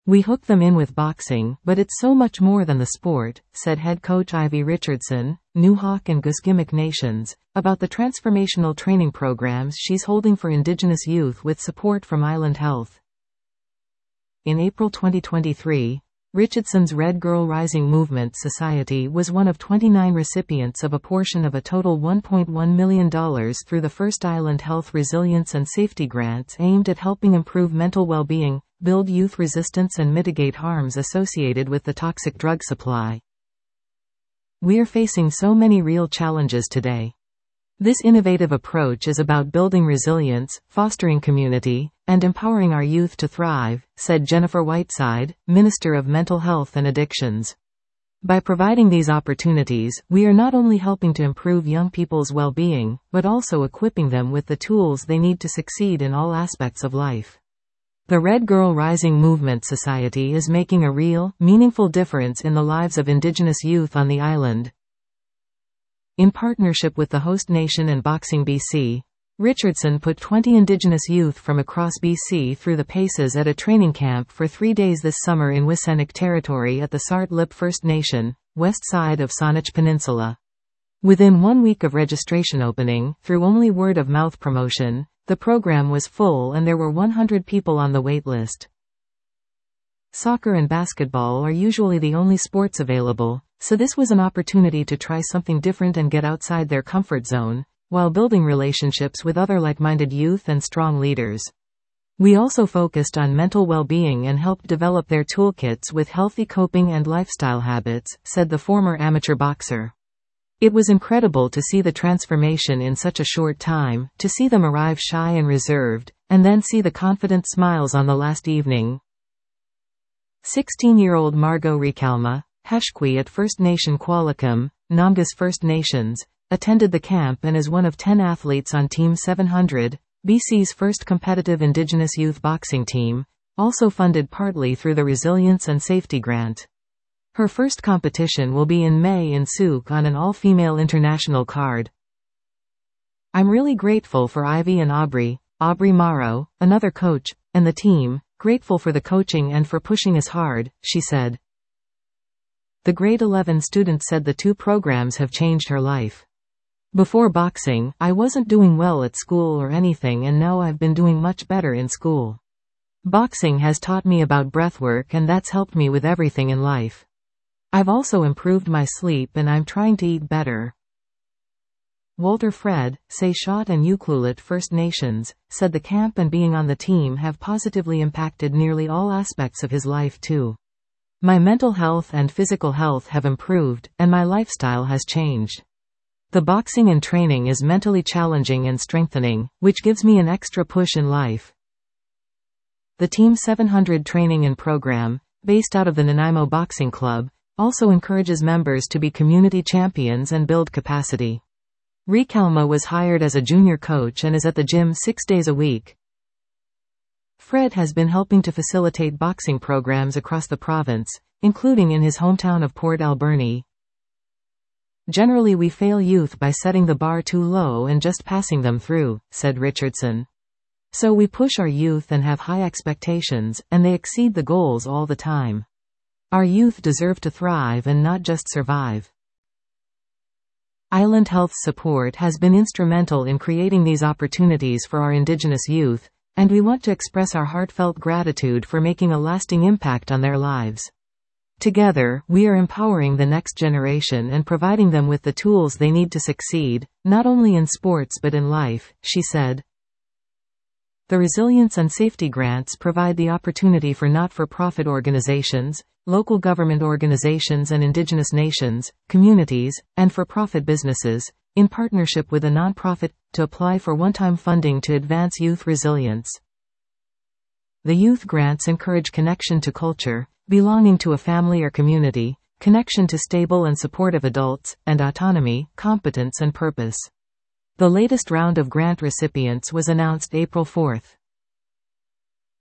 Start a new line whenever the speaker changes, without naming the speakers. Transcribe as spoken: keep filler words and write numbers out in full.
We hook them in with boxing, but it's so much more than the sport, said head coach Ivy Richardson, Newhawk and Gusgimic Nations, about the transformational training programs she's holding for Indigenous youth with support from Island Health. In April twenty twenty-three, Richardson's Red Girl Rising Movement Society was one of twenty-nine recipients of a portion of a total one point one million dollars through the First Island Health Resilience and Safety Grants aimed at helping improve mental well-being, build youth resistance and mitigate harms associated with the toxic drug supply. We're facing so many real challenges today. This innovative approach is about building resilience, fostering community, and empowering our youth to thrive, said Jennifer Whiteside, Minister of Mental Health and Addictions. By providing these opportunities, we are not only helping to improve young people's well-being, but also equipping them with the tools they need to succeed in all aspects of life. The Red Girl Rising Movement Society is making a real, meaningful difference in the lives of Indigenous youth on the island. In partnership with the host nation and Boxing B C, Richardson put twenty Indigenous youth from across B C through the paces at a training camp for three days this summer in Wissanic territory at the Sart Lip First Nation, west side of Saanich Peninsula. Within one week of registration opening, through only word-of-mouth promotion, the program was full and there were one hundred people on the wait list. Soccer and basketball are usually the only sports available, so this was an opportunity to try something different and get outside their comfort zone, while building relationships with other like-minded youth and strong leaders. We also focused on mental well-being and helped develop their toolkits with healthy coping and lifestyle habits, said the former amateur boxer. It was incredible to see the transformation in such a short time, to see them arrive shy and reserved, and then see the confident smiles on the last evening. sixteen-year-old Margot Recalma, Heshkwi at First Nation Qualicum, Namgas First Nations, attended the camp and is one of ten athletes on Team seven hundred, B C's first competitive Indigenous youth boxing team, also funded partly through the Resilience and Safety Grant. Her first competition will be in May in Souk on an all-female international card. I'm really grateful for Ivy and Aubrey, Aubrey Morrow, another coach, and the team, grateful for the coaching and for pushing us hard, she said. The grade eleven student said the two programs have changed her life. Before boxing, I wasn't doing well at school or anything, and now I've been doing much better in school. Boxing has taught me about breathwork and that's helped me with everything in life. I've also improved my sleep and I'm trying to eat better. Walter Fred, Seychot and Ucluelet First Nations, said the camp and being on the team have positively impacted nearly all aspects of his life too. My mental health and physical health have improved, and my lifestyle has changed. The boxing and training is mentally challenging and strengthening, which gives me an extra push in life. The Team seven hundred training and program, based out of the Nanaimo Boxing Club, also encourages members to be community champions and build capacity. Recalma was hired as a junior coach and is at the gym six days a week. Fred has been helping to facilitate boxing programs across the province, including in his hometown of Port Alberni. Generally we fail youth by setting the bar too low and just passing them through, said Richardson. So we push our youth and have high expectations, and they exceed the goals all the time. Our youth deserve to thrive and not just survive. Island Health's support has been instrumental in creating these opportunities for our Indigenous youth, and we want to express our heartfelt gratitude for making a lasting impact on their lives. Together, we are empowering the next generation and providing them with the tools they need to succeed, not only in sports but in life, she said. The Resilience and Safety Grants provide the opportunity for not-for-profit organizations, local government organizations and Indigenous nations, communities, and for-profit businesses, in partnership with a nonprofit, to apply for one-time funding to advance youth resilience. The youth grants encourage connection to culture, belonging to a family or community, connection to stable and supportive adults, and autonomy, competence and purpose. The latest round of grant recipients was announced April fourth.